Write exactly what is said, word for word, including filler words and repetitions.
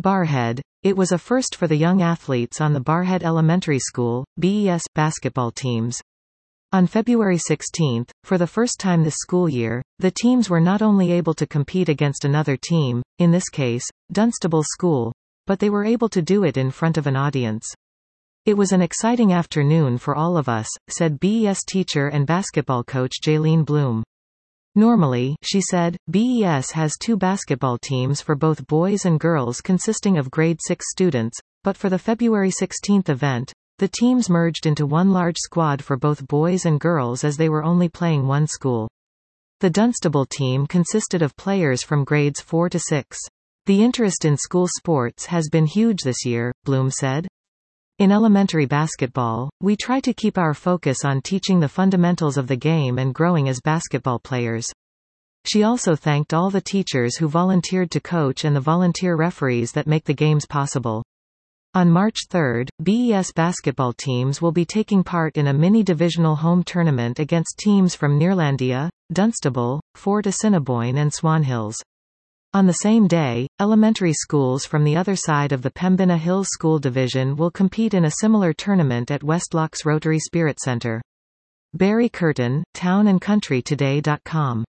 Barrhead. It was a first for the young athletes on the Barrhead Elementary School, B E S, basketball teams. On February sixteenth, for the first time this school year, the teams were not only able to compete against another team, in this case, Dunstable School, but they were able to do it in front of an audience. It was an exciting afternoon for all of us, said B E S teacher and basketball coach Jaylene Bloom. Normally, she said, B E S has two basketball teams for both boys and girls consisting of grade six students, but for the February sixteenth event, the teams merged into one large squad for both boys and girls as they were only playing one school. The Dunstable team consisted of players from grades four to six. The interest in school sports has been huge this year, Bloom said. In elementary basketball, we try to keep our focus on teaching the fundamentals of the game and growing as basketball players. She also thanked all the teachers who volunteered to coach and the volunteer referees that make the games possible. On March third, B E S basketball teams will be taking part in a mini-divisional home tournament against teams from Neerlandia, Dunstable, Fort Assiniboine and Swan Hills. On the same day, elementary schools from the other side of the Pembina Hills School Division will compete in a similar tournament at Westlocks Rotary Spirit Centre. Barry Curtin, town and country today dot com